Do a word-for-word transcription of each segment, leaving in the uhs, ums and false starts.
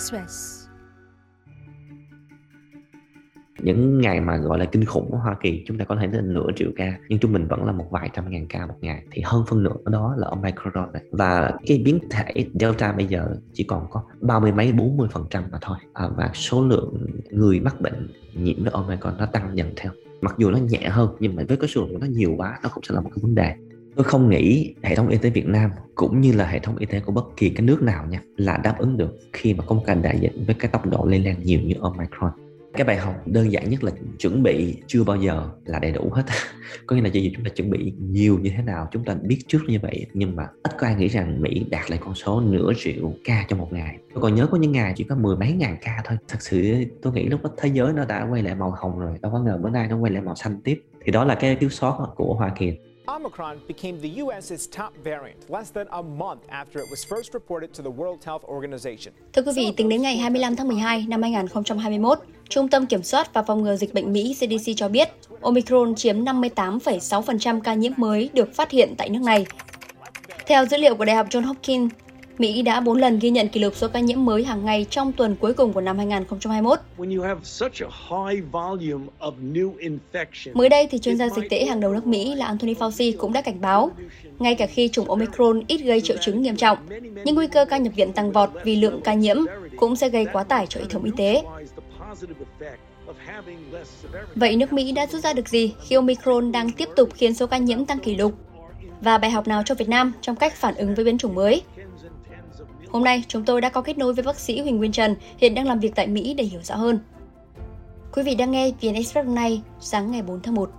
Express. Những ngày mà gọi là kinh khủng ở Hoa Kỳ, chúng ta có thể đến nửa triệu ca, nhưng trung bình vẫn là một vài trăm ngàn ca một ngày. Thì hơn phân nửa đó là Omicron này. Và cái biến thể Delta bây giờ chỉ còn có ba mươi mấy, bốn mươi phần trăm mà thôi. À, và số lượng người mắc bệnh nhiễm với Omicron nó tăng dần theo. Mặc dù nó nhẹ hơn, nhưng mà với cái số lượng nó nhiều quá, nó cũng sẽ là một cái vấn đề. Tôi không nghĩ hệ thống y tế Việt Nam cũng như là hệ thống y tế của bất kỳ cái nước nào nha là đáp ứng được khi mà có một cái đại dịch với cái tốc độ lây lan nhiều như Omicron. Cái bài học đơn giản nhất là chuẩn bị chưa bao giờ là đầy đủ hết. Có nghĩa là cho dù chúng ta chuẩn bị nhiều như thế nào, chúng ta biết trước như vậy, nhưng mà ít có ai nghĩ rằng Mỹ đạt lại con số nửa triệu ca trong một ngày. Tôi còn nhớ có những ngày chỉ có mười mấy ngàn ca thôi. Thật sự tôi nghĩ lúc đó thế giới nó đã quay lại màu hồng rồi, đâu có ngờ bữa nay nó quay lại màu xanh tiếp. Thì đó là cái thiếu sót của Hoa Kỳ. Omicron became the U S's top variant less than a month after it was first reported to the World Health Organization. Thưa quý vị, tính đến ngày hai mươi lăm tháng mười hai năm hai nghìn không trăm hai mươi mốt, Trung tâm Kiểm soát và Phòng ngừa Dịch bệnh Mỹ C D C cho biết Omicron chiếm năm mươi tám phẩy sáu phần trăm ca nhiễm mới được phát hiện tại nước này. Theo dữ liệu của Đại học Johns Hopkins, Mỹ đã bốn lần ghi nhận kỷ lục số ca nhiễm mới hàng ngày trong tuần cuối cùng của năm hai nghìn không trăm hai mươi mốt. Mới đây, thì chuyên gia dịch tễ hàng đầu nước Mỹ là Anthony Fauci cũng đã cảnh báo, ngay cả khi chủng Omicron ít gây triệu chứng nghiêm trọng, nhưng nguy cơ ca nhập viện tăng vọt vì lượng ca nhiễm cũng sẽ gây quá tải cho hệ thống y tế. Vậy nước Mỹ đã rút ra được gì khi Omicron đang tiếp tục khiến số ca nhiễm tăng kỷ lục? Và bài học nào cho Việt Nam trong cách phản ứng với biến chủng mới? Hôm nay, chúng tôi đã có kết nối với bác sĩ Huỳnh Nguyên Trần, hiện đang làm việc tại Mỹ để hiểu rõ hơn. Quý vị đang nghe vê en Express hôm nay, sáng ngày bốn tháng một.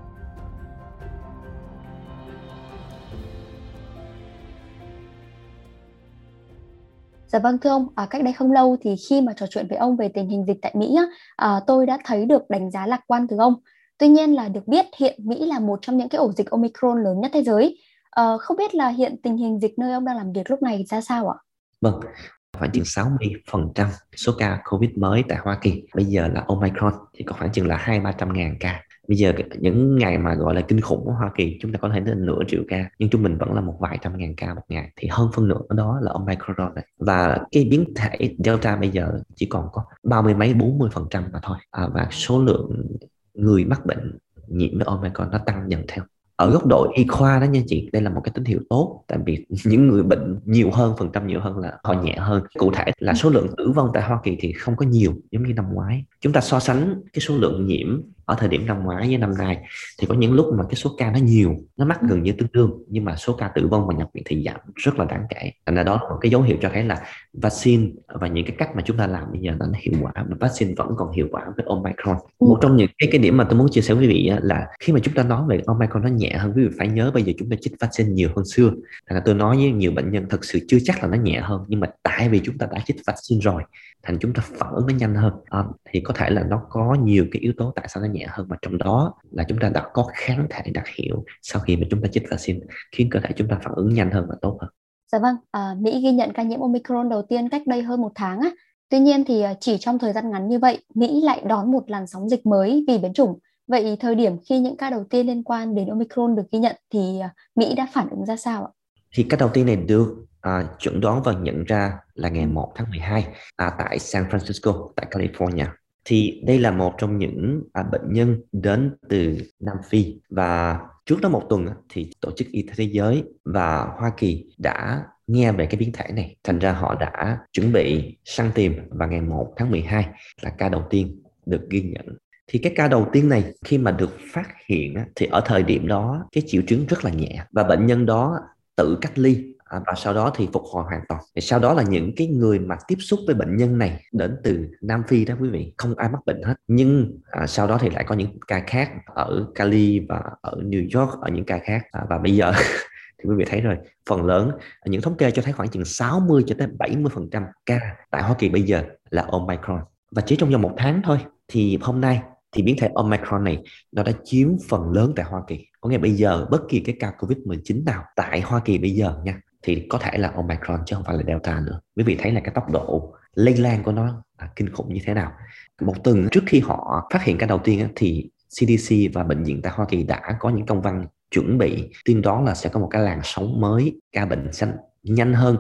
Dạ vâng, thưa ông, à, cách đây không lâu thì khi mà trò chuyện với ông về tình hình dịch tại Mỹ, à, tôi đã thấy được đánh giá lạc quan từ ông. Tuy nhiên là được biết hiện Mỹ là một trong những cái ổ dịch Omicron lớn nhất thế giới. À, không biết là hiện tình hình dịch nơi ông đang làm việc lúc này ra sao ạ? Vâng, khoảng chừng sáu mươi phần trăm số ca Covid mới tại Hoa Kỳ bây giờ là Omicron, thì có khoảng chừng là hai ba trăm ngàn ca. Bây giờ những ngày mà gọi là kinh khủng ở Hoa Kỳ, chúng ta có thể đến nửa triệu ca, nhưng trung bình vẫn là một vài trăm ngàn ca một ngày. Thì hơn phân nửa đó là Omicron này. Và cái biến thể Delta bây giờ chỉ còn có ba mươi mấy, bốn mươi phần trăm mà thôi. À, và số lượng người mắc bệnh nhiễm với Omicron nó tăng dần theo. Ở góc độ y khoa đó nha chị, đây là một cái tín hiệu tốt, tại vì những người bệnh nhiều hơn, phần trăm nhiều hơn là họ nhẹ hơn. Cụ thể là số lượng tử vong tại Hoa Kỳ thì không có nhiều giống như năm ngoái. Chúng ta so sánh cái số lượng nhiễm ở thời điểm năm ngoái với năm nay thì có những lúc mà cái số ca nó nhiều, nó mắc gần như tương đương, nhưng mà số ca tử vong và nhập viện thì giảm rất là đáng kể. Thành ra đó là một cái dấu hiệu cho thấy là vaccine và những cái cách mà chúng ta làm bây giờ nó hiệu quả, và vaccine vẫn còn hiệu quả với Omicron. Một trong những cái, cái điểm mà tôi muốn chia sẻ với quý vị là khi mà chúng ta nói về Omicron nó nhẹ hơn, quý vị phải nhớ bây giờ chúng ta chích vaccine nhiều hơn xưa. Thành ra tôi nói với nhiều bệnh nhân thật sự chưa chắc là nó nhẹ hơn, nhưng mà tại vì chúng ta đã chích vaccine rồi, thành chúng ta phản ứng nó nhanh hơn. À, thì có thể là nó có nhiều cái yếu tố tại sao nó nhẹ hơn, mà trong đó là chúng ta đã có kháng thể đặc hiệu sau khi mà chúng ta chích vaccine, khiến cơ thể chúng ta phản ứng nhanh hơn và tốt hơn. Dạ vâng, à, Mỹ ghi nhận ca nhiễm Omicron đầu tiên cách đây hơn một tháng á. Tuy nhiên thì chỉ trong thời gian ngắn như vậy, Mỹ lại đón một làn sóng dịch mới vì biến chủng. Vậy thời điểm khi những ca đầu tiên liên quan đến Omicron được ghi nhận thì Mỹ đã phản ứng ra sao ạ? Thì ca đầu tiên này được à, chẩn đoán và nhận ra là ngày một tháng mười hai à, tại San Francisco, tại California. Thì đây là một trong những à, bệnh nhân đến từ Nam Phi, và trước đó một tuần thì Tổ chức Y tế Thế giới và Hoa Kỳ đã nghe về cái biến thể này. Thành ra họ đã chuẩn bị săn tìm, và ngày một tháng mười hai là ca đầu tiên được ghi nhận. Thì cái ca đầu tiên này khi mà được phát hiện thì ở thời điểm đó cái triệu chứng rất là nhẹ, và bệnh nhân đó tự cách ly à, và sau đó thì phục hồi hoàn toàn. Thì sau đó là những cái người mà tiếp xúc với bệnh nhân này đến từ Nam Phi đó quý vị, không ai mắc bệnh hết. Nhưng à, sau đó thì lại có những ca khác ở Cali và ở New York, ở những ca khác à, và bây giờ thì quý vị thấy rồi, phần lớn những thống kê cho thấy khoảng chừng sáu mươi cho tới bảy mươi phần trăm ca tại Hoa Kỳ bây giờ là Omicron. Và chỉ trong vòng một tháng thôi thì hôm nay thì biến thể Omicron này nó đã chiếm phần lớn tại Hoa Kỳ. Có nghĩa bây giờ bất kỳ cái ca covid mười chín nào tại Hoa Kỳ bây giờ nha, thì có thể là Omicron chứ không phải là Delta nữa. Quý vị thấy là cái tốc độ lây lan của nó là kinh khủng như thế nào. Một tuần trước khi họ phát hiện ca đầu tiên thì C D C và bệnh viện tại Hoa Kỳ đã có những công văn chuẩn bị tiên đoán là sẽ có một cái làn sóng mới ca bệnh xanh nhanh hơn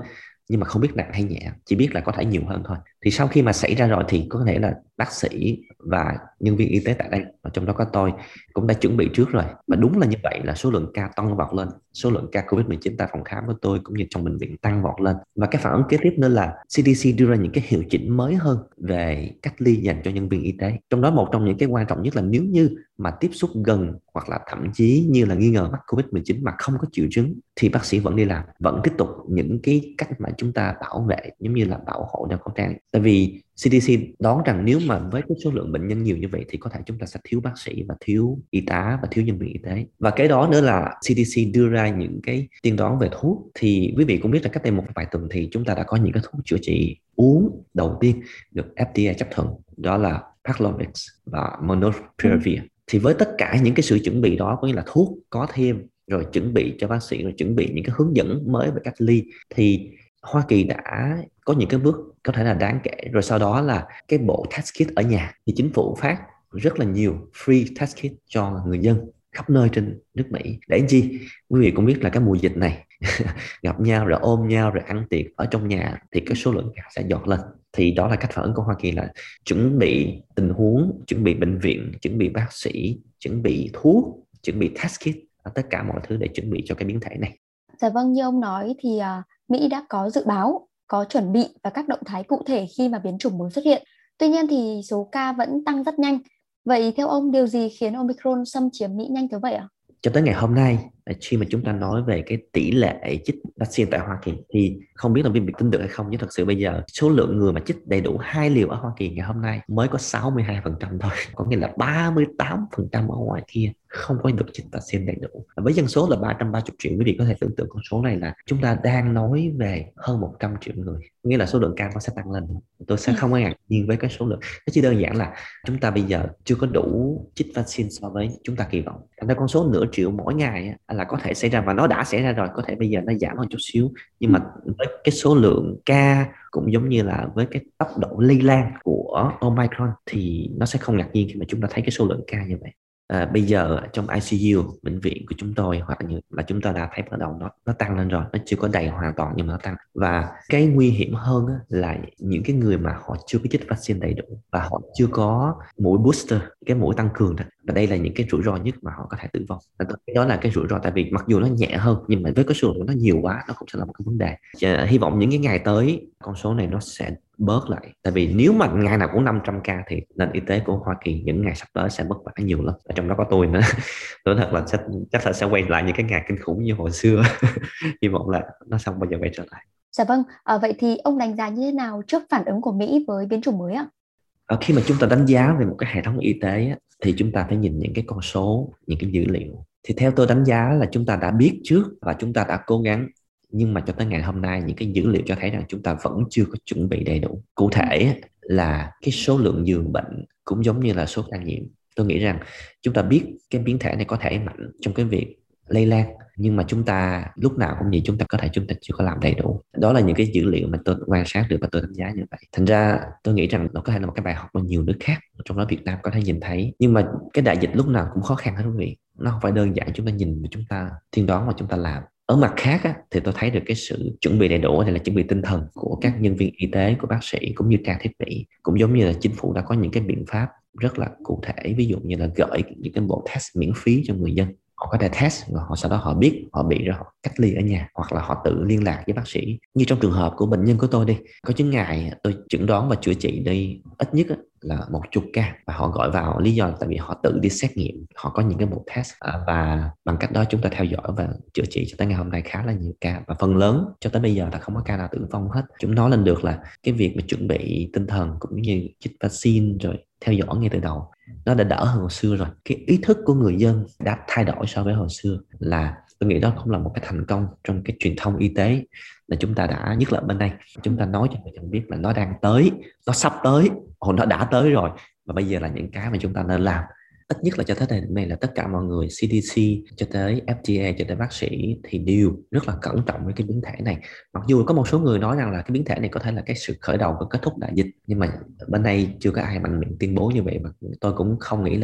nhưng mà không biết nặng hay nhẹ, chỉ biết là có thể nhiều hơn thôi. Thì sau khi mà xảy ra rồi thì có thể là bác sĩ và nhân viên y tế tại đây, và trong đó có tôi, cũng đã chuẩn bị trước rồi. Và đúng là như vậy, là số lượng ca tăng vọt lên, số lượng ca covid mười chín tại phòng khám của tôi cũng như trong bệnh viện tăng vọt lên. Và cái phản ứng kế tiếp nữa là xê đê xê đưa ra những cái hiệu chỉnh mới hơn về cách ly dành cho nhân viên y tế. Trong đó một trong những cái quan trọng nhất là nếu như mà tiếp xúc gần hoặc là thậm chí như là nghi ngờ mắc covid mười chín mà không có triệu chứng thì bác sĩ vẫn đi làm, vẫn tiếp tục những cái cách mà chúng ta bảo vệ, giống như là bảo hộ, đeo khẩu trang. Tại vì xê đê xê đoán rằng nếu mà với cái số lượng bệnh nhân nhiều như vậy thì có thể chúng ta sẽ thiếu bác sĩ và thiếu y tá và thiếu nhân viên y tế. Và cái đó nữa là xê đê xê đưa ra những cái tiên đoán về thuốc. Thì quý vị cũng biết là cách đây một vài tuần thì chúng ta đã có những cái thuốc chữa trị uống đầu tiên được ép đê a chấp thuận, đó là Paxlovid và Molnupiravir. Ừ. Thì với tất cả những cái sự chuẩn bị đó, có nghĩa là thuốc có thêm, rồi chuẩn bị cho bác sĩ, rồi chuẩn bị những cái hướng dẫn mới về cách ly, thì Hoa Kỳ đã có những cái bước có thể là đáng kể. Rồi sau đó là cái bộ test kit ở nhà, thì chính phủ phát rất là nhiều free test kit cho người dân khắp nơi trên nước Mỹ. Để làm chi? Quý vị cũng biết là cái mùa dịch này gặp nhau rồi ôm nhau rồi ăn tiệc ở trong nhà thì cái số lượng ca sẽ giọt lên. Thì đó là cách phản ứng của Hoa Kỳ, là chuẩn bị tình huống, chuẩn bị bệnh viện, chuẩn bị bác sĩ, chuẩn bị thuốc, chuẩn bị test kit, tất cả mọi thứ để chuẩn bị cho cái biến thể này. Dạ vâng, như ông nói thì uh, Mỹ đã có dự báo, có chuẩn bị và các động thái cụ thể khi mà biến chủng mới xuất hiện. Tuy nhiên thì số ca vẫn tăng rất nhanh. Vậy theo ông, điều gì khiến Omicron xâm chiếm Mỹ nhanh tới vậy ạ? Cho tới ngày hôm nay, khi mà chúng ta nói về cái tỷ lệ chích vaccine tại Hoa Kỳ thì không biết là quý vị tin được hay không, nhưng thật sự bây giờ số lượng người mà chích đầy đủ hai liều ở Hoa Kỳ ngày hôm nay mới có sáu mươi hai phần trăm thôi. Có nghĩa là ba mươi tám phần trăm ở ngoài kia không có được chích vaccine đầy đủ. Với dân số là ba trăm ba mươi triệu, quý vị có thể tưởng tượng con số này là chúng ta đang nói về hơn một trăm triệu người. Nghĩa là số lượng ca nó sẽ tăng lên. Tôi sẽ không có ngạc nhiên với cái số lượng. Nó chỉ đơn giản là chúng ta bây giờ chưa có đủ chích vaccine so với chúng ta kỳ vọng. Thành ra con số nửa triệu mỗi ngày là có thể xảy ra, và nó đã xảy ra rồi. Có thể bây giờ nó giảm hơn chút xíu, nhưng mà với cái số lượng ca cũng giống như là với cái tốc độ lây lan của Omicron thì nó sẽ không ngạc nhiên khi mà chúng ta thấy cái số lượng ca như vậy. À, bây giờ trong i xê u bệnh viện của chúng tôi, hoặc là, là chúng ta đã thấy bắt đầu nó nó tăng lên rồi, nó chưa có đầy hoàn toàn nhưng mà nó tăng. Và cái nguy hiểm hơn á, là những cái người mà họ chưa có chích vaccine đầy đủ và họ chưa có mũi booster, cái mũi tăng cường đó. Và đây là những cái rủi ro nhất mà họ có thể tử vong. Đó là cái rủi ro, tại vì mặc dù nó nhẹ hơn nhưng mà với cái số lượng nó nhiều quá, nó cũng sẽ là một cái vấn đề. Chà, hy vọng những cái ngày tới con số này nó sẽ bớt lại. Tại vì nếu mà ngày nào cũng năm trăm ca thì nền y tế của Hoa Kỳ những ngày sắp tới sẽ vất vả nhiều lắm. Ở trong đó có tôi nữa. Tôi thật là sẽ, chắc là sẽ quay lại những cái ngày kinh khủng như hồi xưa. Hy vọng là nó không bao giờ quay trở lại. Dạ vâng, à, vậy thì ông đánh giá như thế nào trước phản ứng của Mỹ với biến chủng mới ạ? À, khi mà chúng ta đánh giá về một cái hệ thống y tế á, thì chúng ta phải nhìn những cái con số, những cái dữ liệu. Thì theo tôi đánh giá là chúng ta đã biết trước và chúng ta đã cố gắng, nhưng mà cho tới ngày hôm nay những cái dữ liệu cho thấy rằng chúng ta vẫn chưa có chuẩn bị đầy đủ. Cụ thể là cái số lượng giường bệnh cũng giống như là số ca nhiễm. Tôi nghĩ rằng chúng ta biết cái biến thể này có thể mạnh trong cái việc lây lan, nhưng mà chúng ta lúc nào cũng vậy, chúng ta có thể chúng ta chưa có làm đầy đủ. Đó là những cái dữ liệu mà tôi quan sát được và tôi đánh giá như vậy. Thành ra tôi nghĩ rằng nó có thể là một cái bài học mà nhiều nước khác, trong đó Việt Nam có thể nhìn thấy. Nhưng mà cái đại dịch lúc nào cũng khó khăn hết quý vị. Nó không phải đơn giản chúng ta nhìn và chúng ta tiên đoán và chúng ta làm. Ở mặt khác á, thì tôi thấy được cái sự chuẩn bị đầy đủ này là chuẩn bị tinh thần của các nhân viên y tế, của bác sĩ cũng như trang thiết bị. Cũng giống như là chính phủ đã có những cái biện pháp rất là cụ thể, ví dụ như là gửi những cái bộ test miễn phí cho người dân. Họ có thể test và họ sau đó họ biết họ bị rồi họ cách ly ở nhà, hoặc là họ tự liên lạc với bác sĩ. Như trong trường hợp của bệnh nhân của tôi đi, có những ngày tôi chẩn đoán và chữa trị đi ít nhất là một chục ca, và họ gọi vào lý do là tại vì họ tự đi xét nghiệm, họ có những cái bộ test, và bằng cách đó chúng ta theo dõi và chữa trị cho tới ngày hôm nay khá là nhiều ca, và phần lớn cho tới bây giờ là không có ca nào tử vong hết. Chúng nói lên được là cái việc mà chuẩn bị tinh thần cũng như chích vaccine rồi theo dõi ngay từ đầu nó đã đỡ hơn hồi xưa rồi. Cái ý thức của người dân đã thay đổi so với hồi xưa, là tôi nghĩ đó cũng là một cái thành công trong cái truyền thông y tế, là chúng ta đã, nhất là bên đây, chúng ta nói cho người dân biết là nó đang tới, nó sắp tới, hoặc nó đã tới rồi, và bây giờ là những cái mà chúng ta nên làm. Ít nhất là cho tới thời điểm này là tất cả mọi người, xê đê xê cho tới ép đê a cho tới bác sĩ thì đều rất là cẩn trọng với cái biến thể này. Mặc dù có một số người nói rằng là cái biến thể này có thể là cái sự khởi đầu và kết thúc đại dịch, nhưng mà bên đây chưa có ai mạnh miệng tuyên bố như vậy, mà tôi cũng không nghĩ là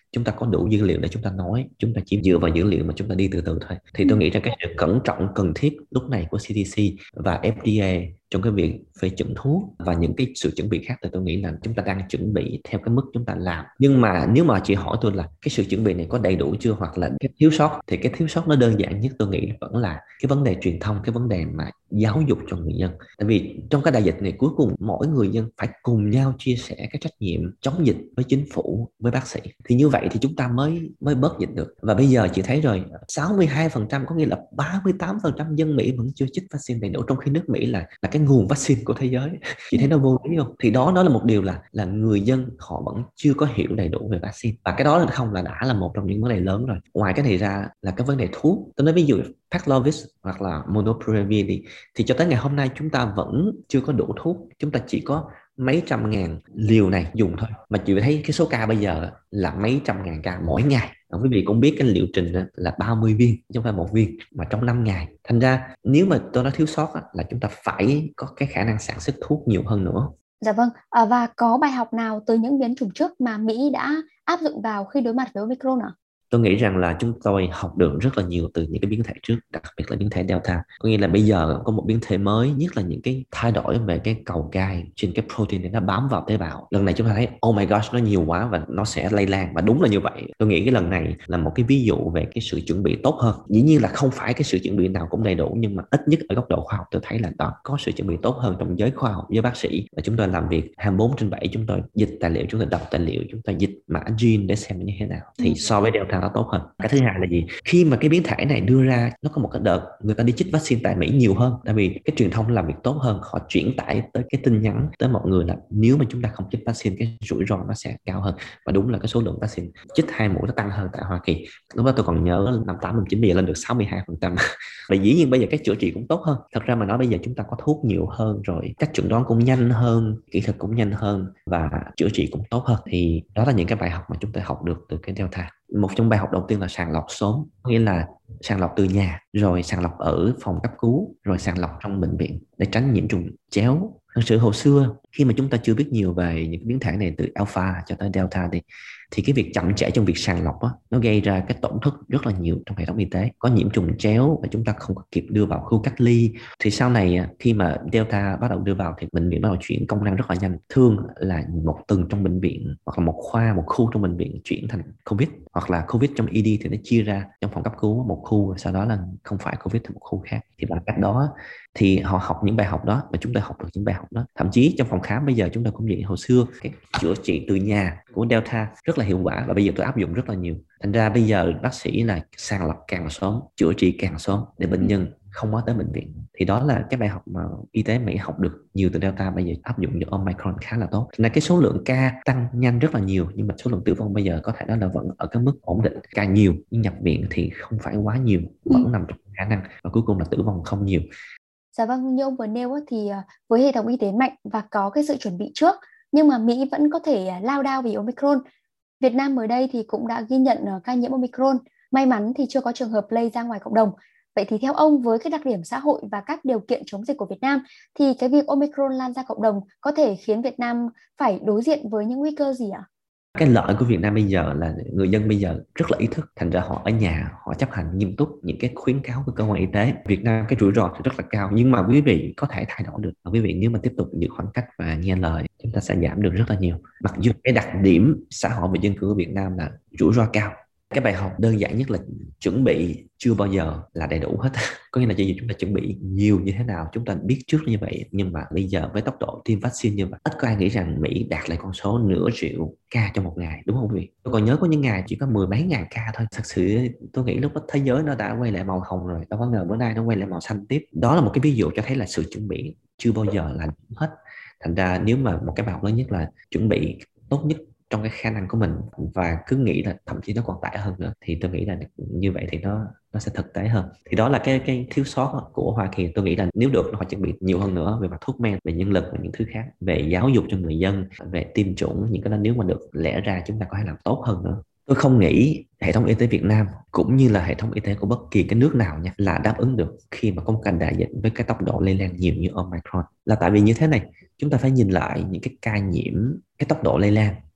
chúng ta có đủ dữ liệu để chúng ta nói, chúng ta chỉ dựa vào dữ liệu mà chúng ta đi từ từ thôi. Thì tôi nghĩ rằng cái sự cẩn trọng cần thiết lúc này của xê đê xê và ép đê a trong cái việc phê chuẩn thuốc và những cái sự chuẩn bị khác, thì tôi nghĩ là chúng ta đang chuẩn bị theo cái mức chúng ta làm. Nhưng mà nếu mà chị hỏi tôi là cái sự chuẩn bị này có đầy đủ chưa, hoặc là cái thiếu sót, thì cái thiếu sót nó đơn giản nhất tôi nghĩ vẫn là cái vấn đề truyền thông, cái vấn đề mà giáo dục cho người dân. Tại vì trong cái đại dịch này cuối cùng mỗi người dân phải cùng nhau chia sẻ cái trách nhiệm chống dịch với chính phủ, với bác sĩ, thì như vậy thì chúng ta mới mới bớt dịch được. Và bây giờ chị thấy rồi, sáu mươi hai phần trăm có nghĩa là ba mươi tám phần trăm dân Mỹ vẫn chưa chích vaccine đầy đủ, trong khi nước Mỹ là là cái nguồn vaccine của thế giới. Chị thấy nó vô lý không? Thì đó đó là một điều là là người dân họ vẫn chưa có hiểu đầy đủ về vaccine, và cái đó là không là đã là một trong những vấn đề lớn rồi. Ngoài cái này ra là cái vấn đề thuốc. Tôi nói ví dụ Paxlovid hoặc là Molnupiravir đi, thì cho tới ngày hôm nay chúng ta vẫn chưa có đủ thuốc, chúng ta chỉ có mấy trăm ngàn liều này dùng thôi, mà chị thấy cái số ca bây giờ là mấy trăm ngàn ca mỗi ngày. Quý vị cũng biết cái liệu trình là ba mươi viên chứ không phải một viên, mà trong năm ngày. Thành ra nếu mà tôi nói thiếu sót là chúng ta phải có cái khả năng sản xuất thuốc nhiều hơn nữa. Dạ vâng, à, và có bài học nào từ những biến chủng trước mà Mỹ đã áp dụng vào khi đối mặt với Omicron ạ? Tôi nghĩ rằng là chúng tôi học được rất là nhiều từ những cái biến thể trước, đặc biệt là biến thể Delta. Có nghĩa là bây giờ có một biến thể mới, nhất là những cái thay đổi về cái cầu gai trên cái protein để nó bám vào tế bào. Lần này chúng ta thấy oh my gosh, nó nhiều quá và nó sẽ lây lan, và đúng là như vậy. Tôi nghĩ cái lần này là một cái ví dụ về cái sự chuẩn bị tốt hơn. Dĩ nhiên là không phải cái sự chuẩn bị nào cũng đầy đủ, nhưng mà ít nhất ở góc độ khoa học tôi thấy là đó có sự chuẩn bị tốt hơn trong giới khoa học, giới bác sĩ. Và chúng tôi làm việc hai mươi bốn trên bảy, chúng tôi dịch tài liệu, chúng tôi đọc tài liệu, chúng tôi dịch mã gene để xem như thế nào. Thì so với Delta nó tốt hơn. Cái thứ hai là gì? Khi mà cái biến thể này đưa ra, nó có một cái đợt người ta đi chích vaccine tại Mỹ nhiều hơn, tại vì cái truyền thông làm việc tốt hơn, họ chuyển tải tới cái tin nhắn tới mọi người là nếu mà chúng ta không chích vaccine cái rủi ro nó sẽ cao hơn. Và đúng là cái số lượng vaccine chích hai mũi nó tăng hơn tại Hoa Kỳ. Lúc đó tôi còn nhớ năm tám, năm chín, bây giờ lên được sáu mươi hai phần trăm. Và dĩ nhiên bây giờ cái chữa trị cũng tốt hơn. Thật ra mà nói bây giờ chúng ta có thuốc nhiều hơn rồi, cách chẩn đoán cũng nhanh hơn, kỹ thuật cũng nhanh hơn và chữa trị cũng tốt hơn. Thì đó là những cái bài học mà chúng tôi học được từ cái Delta. Một trong bài học đầu tiên là sàng lọc sớm, nghĩa là sàng lọc từ nhà, rồi sàng lọc ở phòng cấp cứu, rồi sàng lọc trong bệnh viện để tránh nhiễm trùng chéo. Thật sự hồi xưa khi mà chúng ta chưa biết nhiều về những biến thể này từ Alpha cho tới Delta đi, thì cái việc chậm trễ trong việc sàng lọc á, nó gây ra cái tổn thất rất là nhiều trong hệ thống y tế. Có nhiễm trùng chéo và chúng ta không có kịp đưa vào khu cách ly. Thì sau này khi mà Delta bắt đầu đưa vào thì bệnh viện bắt đầu chuyển công năng rất là nhanh. Thường là một tầng trong bệnh viện hoặc là một khoa, một khu trong bệnh viện chuyển thành Covid, hoặc là Covid trong e đê thì nó chia ra trong phòng cấp cứu một khu, sau đó là không phải Covid thì một khu khác. Thì bằng cách đó thì họ học những bài học đó và chúng ta học được những bài học đó. Thậm chí trong phòng khám bây giờ chúng ta cũng vậy. Hồi xưa cái chữa trị từ nhà của Delta rất là hiệu quả và bây giờ tôi áp dụng rất là nhiều. Thành ra bây giờ bác sĩ là sàng lọc càng sớm, chữa trị càng sớm để bệnh nhân không có tới bệnh viện. Thì đó là cái bài học mà y tế Mỹ học được nhiều từ Delta, bây giờ áp dụng cho Omicron khá là tốt. Thành ra cái số lượng ca tăng nhanh rất là nhiều, nhưng mà số lượng tử vong bây giờ có thể nói là vẫn ở cái mức ổn định. Ca nhiều nhưng nhập viện thì không phải quá nhiều, vẫn nằm trong khả năng, và cuối cùng là tử vong không nhiều. Dạ vâng, như ông vừa nêu thì với hệ thống y tế mạnh và có cái sự chuẩn bị trước, nhưng mà Mỹ vẫn có thể lao đao vì Omicron. Việt Nam mới đây thì cũng đã ghi nhận ca nhiễm Omicron. May mắn thì chưa có trường hợp lây ra ngoài cộng đồng. Vậy thì theo ông, với cái đặc điểm xã hội và các điều kiện chống dịch của Việt Nam, thì cái việc Omicron lan ra cộng đồng có thể khiến Việt Nam phải đối diện với những nguy cơ gì ạ? Cái lợi của Việt Nam bây giờ là người dân bây giờ rất là ý thức, thành ra họ ở nhà họ chấp hành nghiêm túc những cái khuyến cáo của cơ quan y tế. Việt Nam cái rủi ro thì rất là cao, nhưng mà quý vị có thể thay đổi được. Và quý vị nếu mà tiếp tục giữ khoảng cách và nghe lời, chúng ta sẽ giảm được rất là nhiều. Mặc dù cái đặc điểm xã hội và dân cư của Việt Nam là rủi ro cao. Cái bài học đơn giản nhất là chuẩn bị chưa bao giờ là đầy đủ hết. Có nghĩa là chỉ chúng ta chuẩn bị nhiều như thế nào, chúng ta biết trước như vậy. Nhưng mà bây giờ với tốc độ tiêm vaccine như vậy, ít có ai nghĩ rằng Mỹ đạt lại con số nửa triệu ca trong một ngày, đúng không quý vị? Tôi còn nhớ có những ngày chỉ có mười mấy ngàn ca thôi. Thật sự tôi nghĩ lúc đó thế giới nó đã quay lại màu hồng rồi, đâu có ngờ bữa nay nó quay lại màu xanh tiếp. Đó là một cái ví dụ cho thấy là sự chuẩn bị chưa bao giờ là hết. Thành ra nếu mà một cái bài học lớn nhất là chuẩn bị tốt nhất trong cái khả năng của mình, và cứ nghĩ là thậm chí nó còn tệ hơn nữa, thì tôi nghĩ là như vậy thì nó nó sẽ thực tế hơn. Thì đó là cái cái thiếu sót của Hoa Kỳ. Tôi nghĩ là nếu được họ chuẩn bị nhiều hơn nữa về mặt thuốc men, về nhân lực và những thứ khác, về giáo dục cho người dân, về tiêm chủng, những cái đó nếu mà được lẽ ra chúng ta có thể làm tốt hơn nữa. Tôi không nghĩ hệ thống y tế Việt Nam cũng như là hệ thống y tế của bất kỳ cái nước nào nha là đáp ứng được khi mà có một cảnh đại dịch với cái tốc độ lây lan nhiều như Omicron. Là tại vì như thế này, chúng ta phải nhìn lại những cái ca nhiễm, cái tốc độ lây lan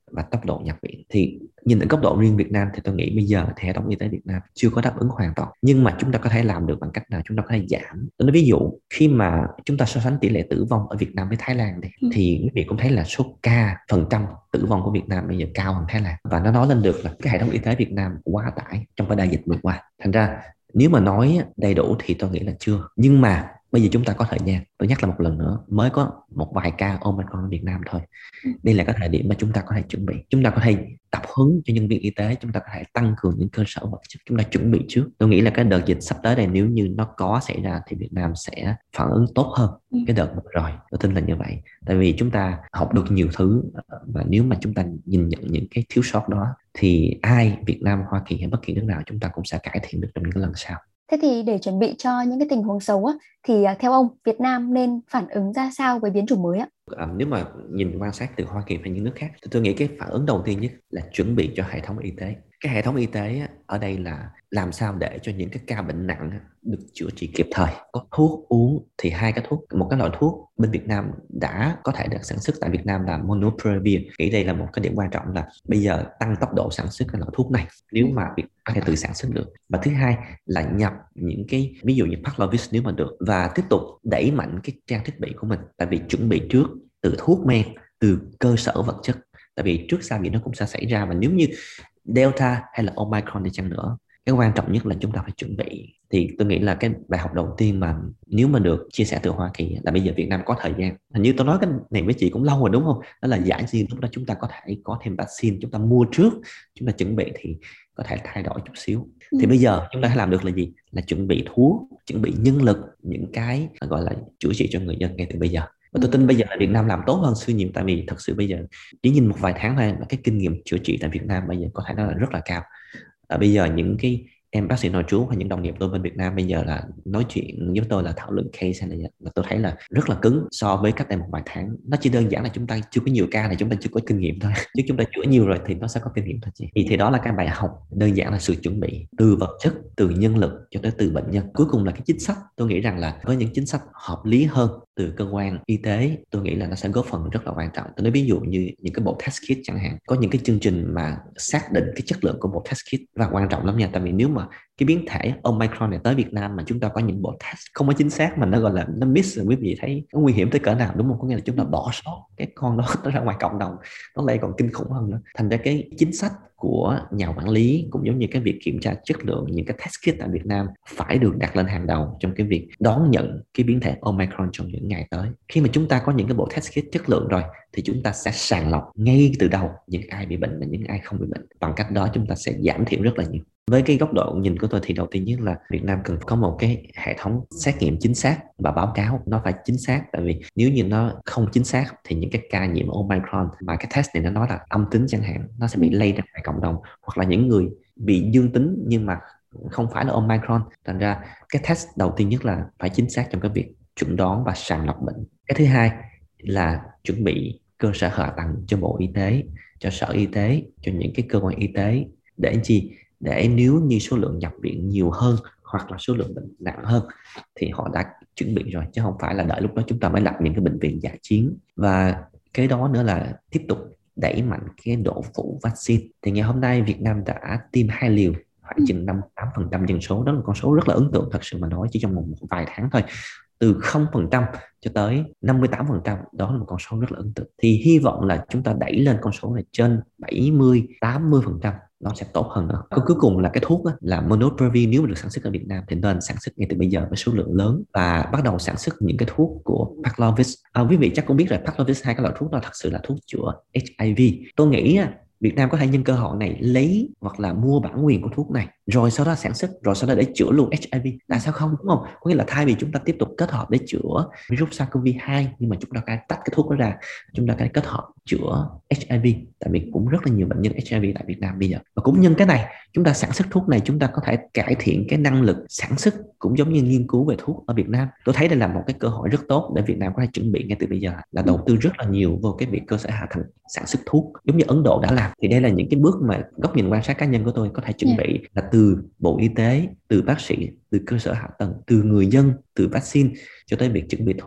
và tốc độ nhập viện. Thì nhìn ở góc độ riêng Việt Nam thì tôi nghĩ bây giờ thì hệ thống y tế Việt Nam chưa có đáp ứng hoàn toàn, nhưng mà chúng ta có thể làm được bằng cách nào? Chúng ta có thể giảm. Tôi nói ví dụ khi mà chúng ta so sánh tỷ lệ tử vong ở Việt Nam với Thái Lan đi, ừ. thì quý vị cũng thấy là số ca phần trăm tử vong của Việt Nam bây giờ cao hơn Thái Lan, và nó nói lên được là cái hệ thống y tế Việt Nam quá tải trong cái đại dịch vừa qua. Thành ra nếu mà nói đầy đủ thì tôi nghĩ là chưa, nhưng mà bây giờ chúng ta có thời gian. Tôi nhắc lại một lần nữa, mới có một vài ca Omicron ở Việt Nam thôi. Đây là cái thời điểm mà chúng ta có thể chuẩn bị. Chúng ta có thể tập huấn cho nhân viên y tế, chúng ta có thể tăng cường những cơ sở vật chất, chúng ta chuẩn bị trước. Tôi nghĩ là cái đợt dịch sắp tới này nếu như nó có xảy ra thì Việt Nam sẽ phản ứng tốt hơn cái đợt vừa rồi. Tôi tin là như vậy. Tại vì chúng ta học được nhiều thứ, và nếu mà chúng ta nhìn nhận những cái thiếu sót đó thì ai, Việt Nam, Hoa Kỳ hay bất kỳ nước nào, chúng ta cũng sẽ cải thiện được trong những lần sau. Thế thì để chuẩn bị cho những cái tình huống xấu á, thì theo ông, Việt Nam nên phản ứng ra sao với biến chủng mới á? À, nếu mà nhìn quan sát từ Hoa Kỳ và những nước khác thì tôi nghĩ cái phản ứng đầu tiên nhất là chuẩn bị cho hệ thống y tế. Cái hệ thống y tế ở đây là làm sao để cho những cái ca bệnh nặng được chữa trị kịp thời. Có thuốc uống thì hai cái thuốc, một cái loại thuốc bên Việt Nam đã có thể được sản xuất tại Việt Nam là Monopiravir. Nghĩ đây là một cái điểm quan trọng, là bây giờ tăng tốc độ sản xuất cái loại thuốc này nếu mà Việt có thể tự sản xuất được. Và thứ hai là nhập những cái ví dụ như Paxlovid nếu mà được, và tiếp tục đẩy mạnh cái trang thiết bị của mình. Tại vì chuẩn bị trước từ thuốc men, từ cơ sở vật chất. Tại vì trước sau gì nó cũng sẽ xảy ra, và nếu như Delta hay là Omicron đi chăng nữa, cái quan trọng nhất là chúng ta phải chuẩn bị. Thì tôi nghĩ là cái bài học đầu tiên mà nếu mà được chia sẻ từ Hoa Kỳ là bây giờ Việt Nam có thời gian. Hình như tôi nói cái này với chị cũng lâu rồi đúng không? Đó là giải gì lúc đó chúng ta có thể có thêm vaccine, chúng ta mua trước, chúng ta chuẩn bị thì có thể thay đổi chút xíu. Ừ. Thì bây giờ chúng ta phải làm được là gì? Là chuẩn bị thuốc, chuẩn bị nhân lực, những cái gọi là chữa trị cho người dân ngay từ bây giờ. Và tôi tin bây giờ là Việt Nam làm tốt hơn xưa nhiều, tại vì thật sự bây giờ chỉ nhìn một vài tháng thôi mà cái kinh nghiệm chữa trị tại Việt Nam bây giờ có thể nói là rất là cao. À, bây giờ những cái em bác sĩ nội trú hay những đồng nghiệp tôi bên Việt Nam bây giờ là nói chuyện với tôi là thảo luận case này, là tôi thấy là rất là cứng so với cách đây một vài tháng. Nó chỉ đơn giản là chúng ta chưa có nhiều ca này, chúng ta chưa có kinh nghiệm thôi, chứ chúng ta chữa nhiều rồi thì nó sẽ có kinh nghiệm thôi chị. Thì, thì đó là cái bài học, đơn giản là sự chuẩn bị từ vật chất, từ nhân lực cho tới từ bệnh nhân. Cuối cùng là cái chính sách. Tôi nghĩ rằng là với những chính sách hợp lý hơn từ cơ quan y tế, tôi nghĩ là nó sẽ góp phần rất là quan trọng. Tôi nói ví dụ như những cái bộ test kit chẳng hạn, có những cái chương trình mà xác định cái chất lượng của bộ test kit và quan trọng lắm nha. Tại vì nếu mà cái biến thể Omicron này tới Việt Nam mà chúng ta có những bộ test không có chính xác mà nó gọi là nó miss, quý vị thấy nó nguy hiểm tới cỡ nào đúng không? Có nghĩa là chúng ta bỏ sót cái con đó nó ra ngoài cộng đồng, nó lại còn kinh khủng hơn nữa. Thành ra cái chính sách của nhà quản lý cũng giống như cái việc kiểm tra chất lượng những cái test kit tại Việt Nam phải được đặt lên hàng đầu trong cái việc đón nhận cái biến thể Omicron trong những ngày tới. Khi mà chúng ta có những cái bộ test kit chất lượng rồi thì chúng ta sẽ sàng lọc ngay từ đầu những ai bị bệnh và những ai không bị bệnh. Bằng cách đó chúng ta sẽ giảm thiểu rất là nhiều. Với cái góc độ nhìn của tôi thì đầu tiên nhất là Việt Nam cần có một cái hệ thống xét nghiệm chính xác và báo cáo nó phải chính xác. Tại vì nếu như nó không chính xác thì những cái ca nhiễm Omicron mà cái test này nó nói là âm tính chẳng hạn, nó sẽ bị lây ra ngoài cộng đồng, hoặc là những người bị dương tính nhưng mà không phải là Omicron. Thành ra cái test đầu tiên nhất là phải chính xác trong cái việc chẩn đoán và sàng lọc bệnh. Cái thứ hai là chuẩn bị cơ sở hạ tầng cho Bộ Y tế, cho Sở Y tế, cho những cái cơ quan y tế để chi? Để nếu như số lượng nhập viện nhiều hơn hoặc là số lượng bệnh nặng hơn thì họ đã chuẩn bị rồi, chứ không phải là đợi lúc đó chúng ta mới lập những cái bệnh viện dã chiến. Và cái đó nữa là tiếp tục đẩy mạnh cái độ phủ vaccine. Thì ngày hôm nay Việt Nam đã tiêm hai liều khoảng chừng năm mươi tám phần trăm dân số. Đó là con số rất là ấn tượng thật sự mà nói, chỉ trong một vài tháng thôi, từ không phần trăm cho tới năm mươi tám phần trăm, đó là một con số rất là ấn tượng. Thì hy vọng là chúng ta đẩy lên con số này trên bảy mươi, tám mươi phần trăm, nó sẽ tốt hơn nữa. Còn cuối cùng là cái thuốc đó, là Monopiravir, nếu mà được sản xuất ở Việt Nam thì nên sản xuất ngay từ bây giờ với số lượng lớn và bắt đầu sản xuất những cái thuốc của Paxlovid. À, quý vị chắc cũng biết rồi, Paxlovid, hai cái loại thuốc đó thật sự là thuốc chữa H I V. Tôi nghĩ Việt Nam có thể nhân cơ hội này lấy hoặc là mua bản quyền của thuốc này, rồi sau đó sản xuất, rồi sau đó để chữa luôn H I V. Tại sao không, đúng không? Có nghĩa là thay vì chúng ta tiếp tục kết hợp để chữa virus SARS-xê o vê hai, nhưng mà chúng ta phải tách cái thuốc đó ra, chúng ta phải kết hợp chữa H I V. Tại vì cũng rất là nhiều bệnh nhân H I V tại Việt Nam bây giờ. Và cũng nhân cái này, chúng ta sản xuất thuốc này, chúng ta có thể cải thiện cái năng lực sản xuất, cũng giống như nghiên cứu về thuốc ở Việt Nam. Tôi thấy đây là một cái cơ hội rất tốt để Việt Nam có thể chuẩn bị ngay từ bây giờ, là đầu tư rất là nhiều vào cái việc cơ sở hạ tầng sản xuất thuốc, giống như Ấn Độ đã làm. Thì đây là những cái bước mà góc nhìn quan sát cá nhân của tôi có thể chuẩn bị, là từ Bộ Y tế, từ bác sĩ, từ cơ sở hạ tầng, từ người dân, từ vaccine cho tới việc chuẩn bị thuốc.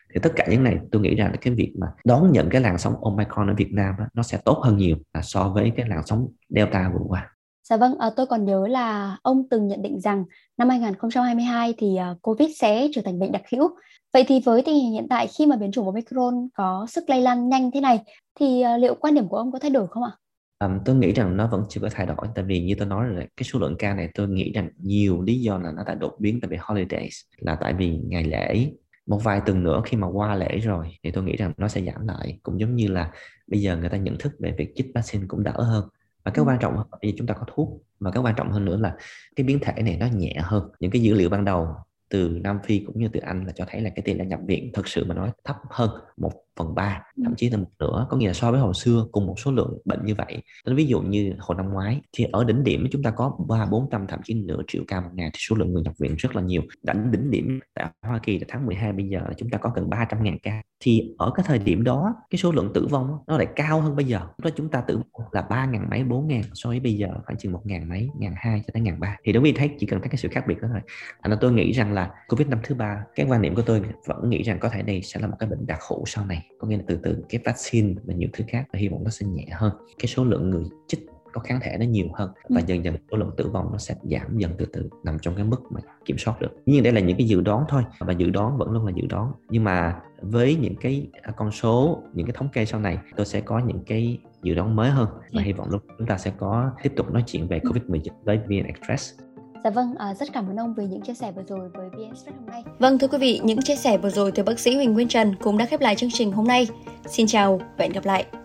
Thì tất cả những này tôi nghĩ rằng là cái việc mà đón nhận cái làn sóng Omicron ở Việt Nam đó, nó sẽ tốt hơn nhiều là so với cái làn sóng Delta vừa qua. Dạ vâng, à, tôi còn nhớ là ông từng nhận định rằng năm hai không hai hai thì uh, Covid sẽ trở thành bệnh đặc hữu. Vậy thì với tình hình hiện tại khi mà biến chủng Omicron có sức lây lan nhanh thế này thì uh, liệu quan điểm của ông có thay đổi không ạ? Um, tôi nghĩ rằng nó vẫn chưa có thay đổi, tại vì như tôi nói rồi, cái số lượng ca này tôi nghĩ rằng nhiều lý do là nó đã đột biến, tại vì holidays, là tại vì ngày lễ. Một vài tuần nữa khi mà qua lễ rồi thì tôi nghĩ rằng nó sẽ giảm lại, cũng giống như là bây giờ người ta nhận thức về việc chích vaccine cũng đỡ hơn. Và cái Ừ. quan trọng hơn là chúng ta có thuốc, và cái quan trọng hơn nữa là cái biến thể này nó nhẹ hơn. Những cái dữ liệu ban đầu từ Nam Phi cũng như từ Anh là cho thấy là cái tỷ lệ nhập viện thật sự mà nói thấp hơn một phần ba, thậm chí là một nửa, có nghĩa là so với hồi xưa cùng một số lượng bệnh như vậy. Nên ví dụ như hồi năm ngoái thì ở đỉnh điểm chúng ta có ba bốn trăm, thậm chí nửa triệu ca một ngày, thì số lượng người nhập viện rất là nhiều. Đỉnh đỉnh điểm tại Hoa Kỳ là tháng mười hai bây giờ là chúng ta có gần ba trăm ngàn ca, thì ở cái thời điểm đó cái số lượng tử vong nó lại cao hơn bây giờ. Lúc đó chúng ta tử vong là ba ngàn mấy, bốn ngàn, so với bây giờ khoảng chừng một ngàn mấy, ngàn hai cho tới ngàn ba. Thì đối với thấy chỉ cần thấy cái sự khác biệt đó thôi. Thành ra tôi nghĩ rằng là Covid năm thứ ba, cái quan niệm của tôi vẫn nghĩ rằng có thể đây sẽ là một cái bệnh đặc hữu sau này, có nghĩa là từ từ cái vaccine và nhiều thứ khác, và hy vọng nó sẽ nhẹ hơn, cái số lượng người chích có kháng thể nó nhiều hơn, và dần dần số lượng tử vong nó sẽ giảm dần từ từ, nằm trong cái mức mà kiểm soát được. Nhưng đây là những cái dự đoán thôi, và dự đoán vẫn luôn là dự đoán. Nhưng mà với những cái con số, những cái thống kê sau này, tôi sẽ có những cái dự đoán mới hơn, và hy vọng lúc chúng ta sẽ có tiếp tục nói chuyện về Covid mười chín với vê en Express. Dạ vâng, à, rất cảm ơn ông về những chia sẻ vừa rồi với vê en Express hôm nay. Vâng thưa quý vị, những chia sẻ vừa rồi từ bác sĩ Huỳnh Nguyên Trần cũng đã khép lại chương trình hôm nay. Xin chào và hẹn gặp lại.